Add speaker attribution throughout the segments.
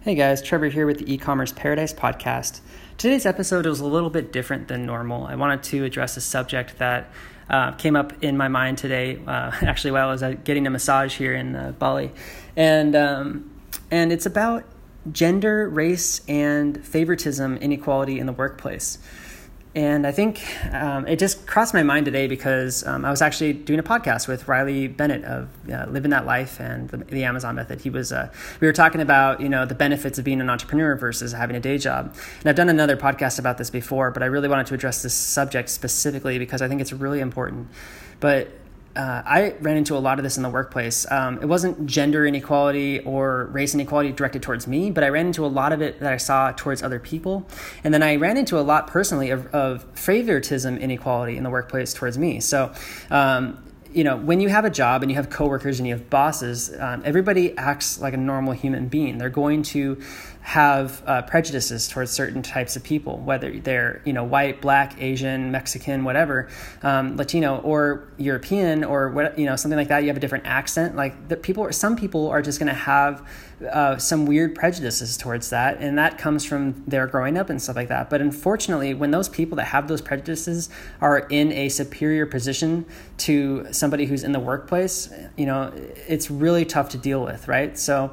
Speaker 1: Hey guys, Trevor here with the E-commerce Paradise podcast. Today's episode was a little bit different than normal. I wanted to address a subject that came up in my mind today, actually while I was getting a massage here in Bali, and it's about gender, race, and favoritism inequality in the workplace. And I think it just crossed my mind today because I was actually doing a podcast with Riley Bennett of Living That Life and the Amazon Method. We were talking about, the benefits of being an entrepreneur versus having a day job. And I've done another podcast about this before, but I really wanted to address this subject specifically because I think it's really important. But I ran into a lot of this in the workplace. It wasn't gender inequality or race inequality directed towards me, but I ran into a lot of it that I saw towards other people. And then I ran into a lot personally of favoritism inequality in the workplace towards me. So, when you have a job and you have coworkers and you have bosses, everybody acts like a normal human being. They're going to have prejudices towards certain types of people, whether they're, white, black, Asian, Mexican, whatever, Latino or European or what, something like that. You have a different accent. Some people are just going to have some weird prejudices towards that. And that comes from their growing up and stuff like that. But unfortunately, when those people that have those prejudices are in a superior position to somebody who's in the workplace, it's really tough to deal with, right? So,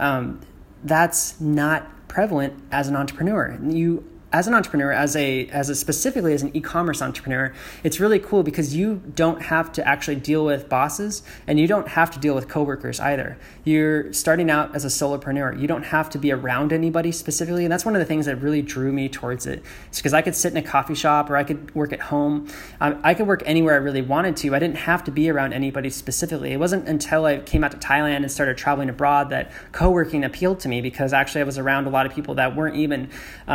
Speaker 1: that's not prevalent as an entrepreneur. As an entrepreneur, specifically as an e-commerce entrepreneur, it's really cool because you don't have to actually deal with bosses and you don't have to deal with coworkers either. You're starting out as a solopreneur. You don't have to be around anybody specifically. And that's one of the things that really drew me towards it. It's because I could sit in a coffee shop or I could work at home. I could work anywhere I really wanted to. I didn't have to be around anybody specifically. It wasn't until I came out to Thailand and started traveling abroad that co-working appealed to me because actually I was around a lot of people that weren't even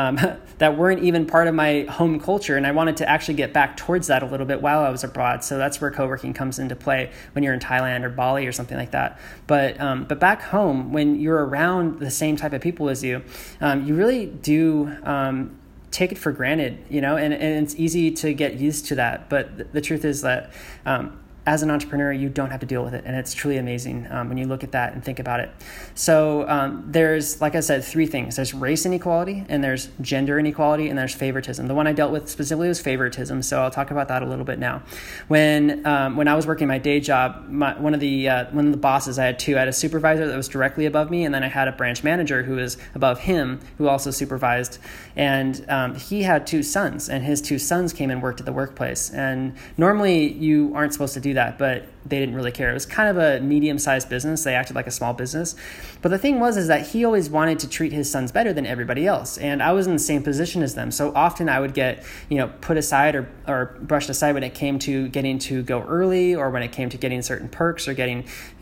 Speaker 1: part of my home culture. And I wanted to actually get back towards that a little bit while I was abroad. So that's where co-working comes into play when you're in Thailand or Bali or something like that. But back home, when you're around the same type of people as you, you really do take it for granted, and it's easy to get used to that. But the truth is that as an entrepreneur, you don't have to deal with it. And it's truly amazing when you look at that and think about it. So there's, like I said, three things. There's race inequality, and there's gender inequality, and there's favoritism. The one I dealt with specifically was favoritism, so I'll talk about that a little bit now. When I was working my day job, one of the bosses, I had a supervisor that was directly above me, and then I had a branch manager who was above him, who also supervised. And he had two sons, and his two sons came and worked at the workplace. And normally you aren't supposed to do that, but they didn't really care. It was kind of a medium-sized business. They acted like a small business. But the thing was that he always wanted to treat his sons better than everybody else. And I was in the same position as them. So often I would get, put aside or brushed aside when it came to getting to go early or when it came to getting certain perks or getting,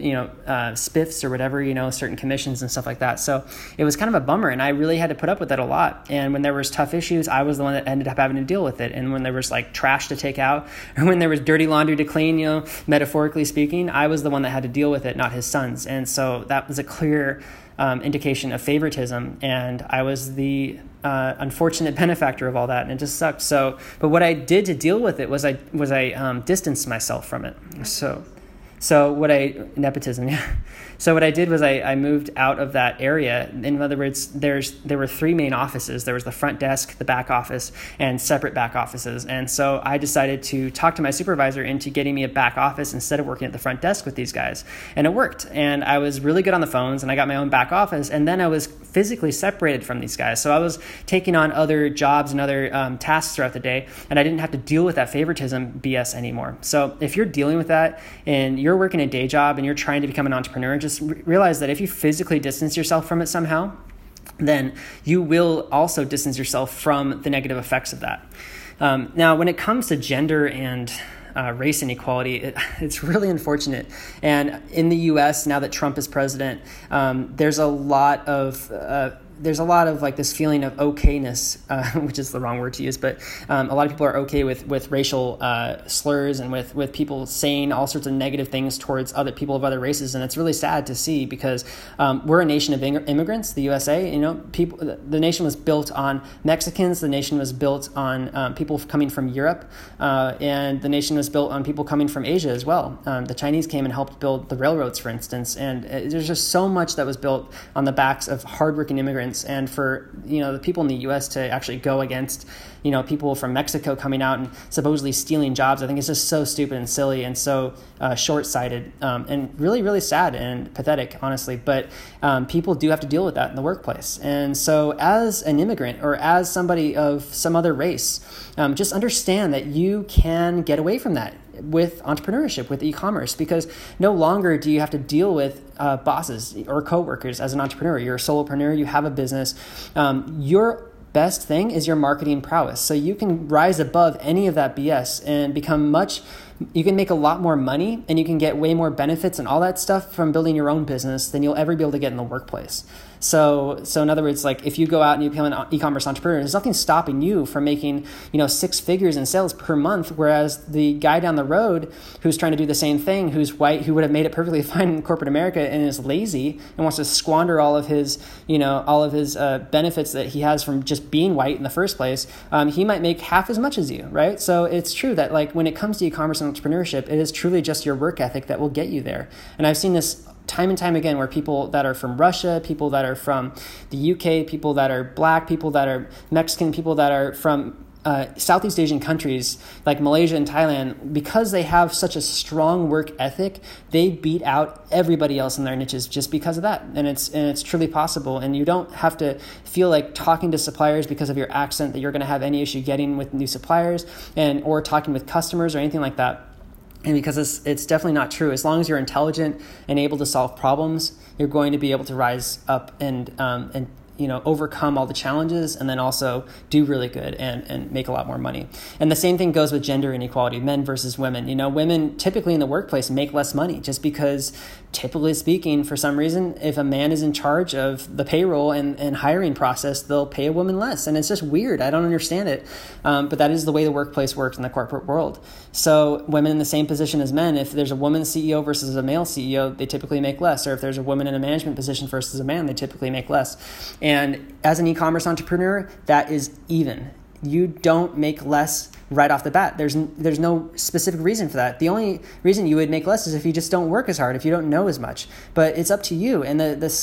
Speaker 1: spiffs or whatever, certain commissions and stuff like that. So it was kind of a bummer. And I really had to put up with that a lot. And when there was tough issues, I was the one that ended up having to deal with it. And when there was like trash to take out or when there was dirty laundry to clean, metaphorically speaking, I was the one that had to deal with it, not his sons. And so that was a clear indication of favoritism. And I was the unfortunate benefactor of all that. And it just sucked. But what I did to deal with it was I distanced myself from it. Nepotism, yeah. So what I did was I moved out of that area. In other words, there were three main offices. There was the front desk, the back office, and separate back offices. And so I decided to talk to my supervisor into getting me a back office instead of working at the front desk with these guys. And it worked. And I was really good on the phones, and I got my own back office. And then I was physically separated from these guys. So I was taking on other jobs and other tasks throughout the day, and I didn't have to deal with that favoritism BS anymore. So if you're dealing with that and you're working a day job and you're trying to become an entrepreneur, just realize that if you physically distance yourself from it somehow, then you will also distance yourself from the negative effects of that. Now, when it comes to gender and race inequality, it's really unfortunate. And in the U.S., now that Trump is president, there's a lot of like this feeling of okayness, which is the wrong word to use, but a lot of people are okay with racial slurs and with people saying all sorts of negative things towards other people of other races. And it's really sad to see because we're a nation of immigrants, the USA. The nation was built on Mexicans. The nation was built on people coming from Europe, and the nation was built on people coming from Asia as well. The Chinese came and helped build the railroads, for instance. And there's just so much that was built on the backs of hardworking immigrants immigrants and for, the people in the U.S. to actually go against, people from Mexico coming out and supposedly stealing jobs. I think it's just so stupid and silly and so short-sighted and really, really sad and pathetic, honestly. But people do have to deal with that in the workplace. And so as an immigrant or as somebody of some other race, just understand that you can get away from that with entrepreneurship, with e-commerce, because no longer do you have to deal with bosses or coworkers as an entrepreneur. You're a solopreneur, you have a business. Your best thing is your marketing prowess. So you can rise above any of that BS and you can make a lot more money and you can get way more benefits and all that stuff from building your own business than you'll ever be able to get in the workplace. So in other words, like if you go out and you become an e-commerce entrepreneur, there's nothing stopping you from making, 6 figures in sales per month. Whereas the guy down the road who's trying to do the same thing, who's white, who would have made it perfectly fine in corporate America and is lazy and wants to squander all of his benefits that he has from just being white in the first place, he might make half as much as you, right? So it's true that like when it comes to e-commerce and entrepreneurship, it is truly just your work ethic that will get you there. And I've seen this time and time again where people that are from Russia, people that are from the UK, people that are black, people that are Mexican, people that are from Southeast Asian countries like Malaysia and Thailand, because they have such a strong work ethic, they beat out everybody else in their niches just because of that. And it's truly possible. And you don't have to feel like talking to suppliers because of your accent that you're going to have any issue getting with new suppliers or talking with customers or anything like that. And because it's definitely not true. As long as you're intelligent and able to solve problems, you're going to be able to rise up and overcome all the challenges and then also do really good and make a lot more money. And the same thing goes with gender inequality, men versus women. Women typically in the workplace make less money just because, typically speaking, for some reason, if a man is in charge of the payroll and hiring process, they'll pay a woman less. And it's just weird. I don't understand it. But that is the way the workplace works in the corporate world. So women in the same position as men, if there's a woman CEO versus a male CEO, they typically make less. Or if there's a woman in a management position versus a man, they typically make less. And as an e-commerce entrepreneur, that is even. You don't make less right off the bat. There's no specific reason for that. The only reason you would make less is if you just don't work as hard, if you don't know as much. But it's up to you. And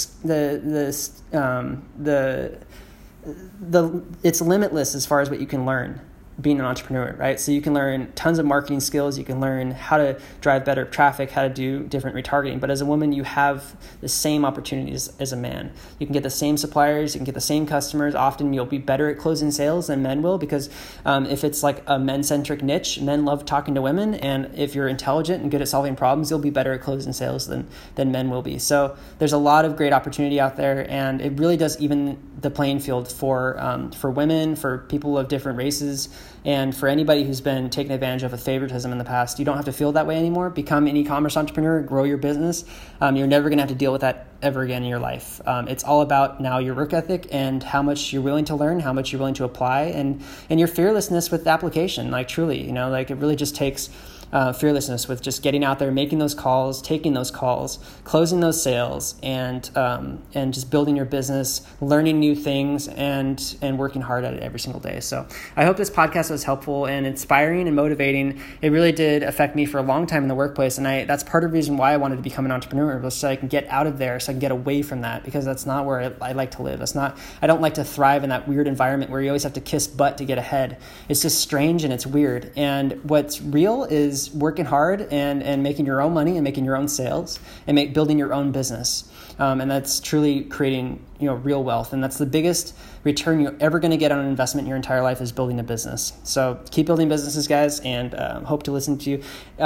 Speaker 1: it's limitless as far as what you can learn being an entrepreneur, right? So you can learn tons of marketing skills. You can learn how to drive better traffic, how to do different retargeting. But as a woman, you have the same opportunities as a man. You can get the same suppliers. You can get the same customers. Often you'll be better at closing sales than men will because if it's like a men-centric niche, men love talking to women. And if you're intelligent and good at solving problems, you'll be better at closing sales than men will be. So there's a lot of great opportunity out there. And it really does even the playing field for women, for people of different races, and for anybody who's been taken advantage of with favoritism in the past. You don't have to feel that way anymore. Become an e-commerce entrepreneur, grow your business. You're never going to have to deal with that ever again in your life. It's all about now your work ethic and how much you're willing to learn, how much you're willing to apply, and your fearlessness with application. Like truly, it really just takes fearlessness with just getting out there, making those calls, taking those calls, closing those sales, and just building your business, learning new things, and working hard at it every single day. So I hope this podcast was helpful and inspiring and motivating. It really did affect me for a long time in the workplace, and that's part of the reason why I wanted to become an entrepreneur, was so I can get out of there, so I can get away from that, because that's not where I like to live. I don't like to thrive in that weird environment where you always have to kiss butt to get ahead. It's just strange and it's weird. And what's real is working hard and making your own money and making your own sales and building your own business. And that's truly creating, real wealth. And that's the biggest return you're ever going to get on an investment in your entire life, is building a business. So keep building businesses, guys, and hope you listen to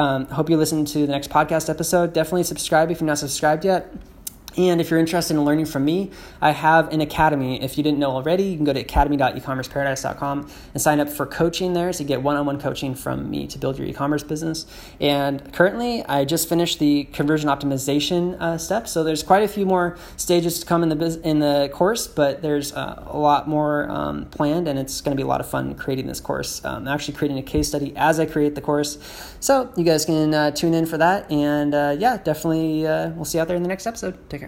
Speaker 1: the next podcast episode. Definitely subscribe if you're not subscribed yet. And if you're interested in learning from me, I have an academy. If you didn't know already, you can go to academy.ecommerceparadise.com and sign up for coaching there to get one-on-one coaching from me to build your e-commerce business. And currently, I just finished the conversion optimization step. So there's quite a few more stages to come in the course, but there's a lot more planned, and it's going to be a lot of fun creating this course. I'm actually creating a case study as I create the course. So you guys can tune in for that. And definitely we'll see you out there in the next episode. Take care.